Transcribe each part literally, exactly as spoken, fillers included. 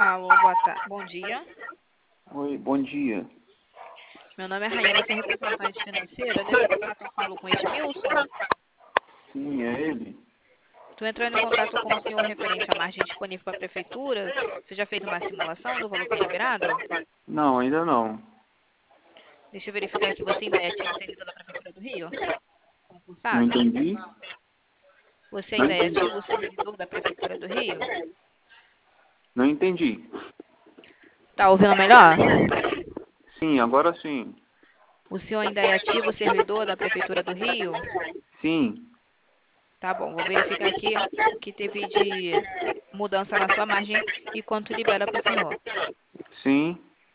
Alô, boa tarde. Bom dia. Oi, bom dia. Meu nome é Raiana, sou representante financeira. Deve estar que eu falo com Edmilson. Sim, é ele? Estou entrando em contato com o senhor referente à margem disponível para a prefeitura. Você já fez uma simulação do valor que é liberado? Não, ainda não. Deixa eu verificar aqui. Você ainda é ativo servidor da Prefeitura do Rio? Não Concursado? entendi? Você Não ainda é entendi. ativo servidor da Prefeitura do Rio? Não entendi. Tá ouvindo melhor? Sim, agora sim. O senhor ainda é ativo servidor da Prefeitura do Rio? Sim, Tá bom, vou verificar aqui o que teve de mudança na sua margem e quanto libera para o senhor. sim.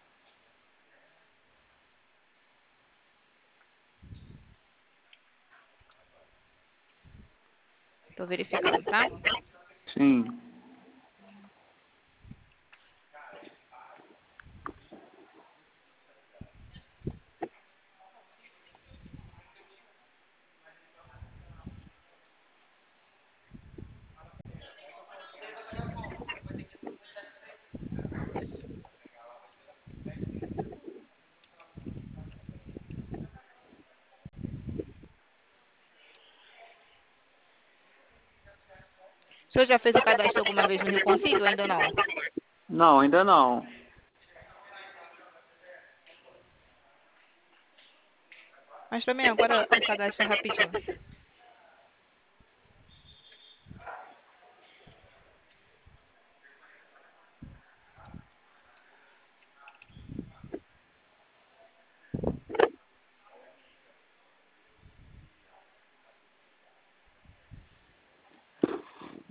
Estou verificando, tá? Sim. O senhor já fez o cadastro alguma vez no Rio Consigo ou ainda não? Não, ainda não. Mas também agora o cadastro é rapidinho.